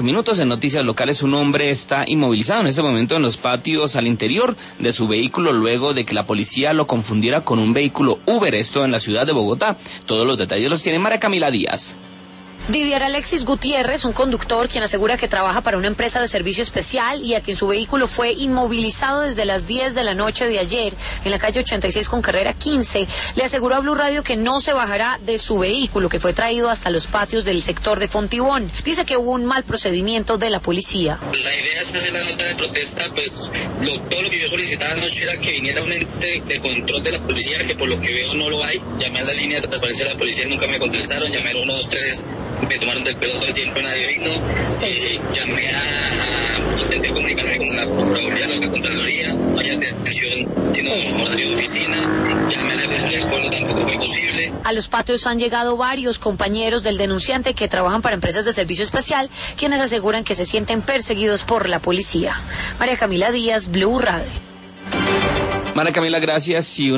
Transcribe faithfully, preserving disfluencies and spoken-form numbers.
Minutos en noticias locales, un hombre está inmovilizado en este momento en los patios al interior de su vehículo luego de que la policía lo confundiera con un vehículo Uber, esto en la ciudad de Bogotá. Todos los detalles los tiene María Camila Díaz. Didier Alexis Gutiérrez, un conductor quien asegura que trabaja para una empresa de servicio especial y a quien su vehículo fue inmovilizado desde las diez de la noche de ayer en la calle ochenta y seis con carrera quince, le aseguró a Blue Radio que no se bajará de su vehículo, que fue traído hasta los patios del sector de Fontibón. Dice que hubo un mal procedimiento de la policía. La idea es hacer la nota de protesta, pues lo, todo lo que yo solicitaba anoche era que viniera un ente de control de la policía, que por lo que veo no lo hay. Llamé a la línea de transparencia de la policía, nunca me contestaron, llamé a uno, dos, tres, me tomaron del pelo todo el tiempo, nadie vino. Eh, llamé a, a, intenté comunicarme con la Procuraduría, la Contraloría, vaya de atención, sino horario de oficina, llamé a la Defensoría del Pueblo, tampoco fue posible. A los patios han llegado varios compañeros del denunciante que trabajan para empresas de servicio especial, quienes aseguran que se sienten perseguidos por la policía. María Camila Díaz, Blue Radio. María Camila, gracias. Y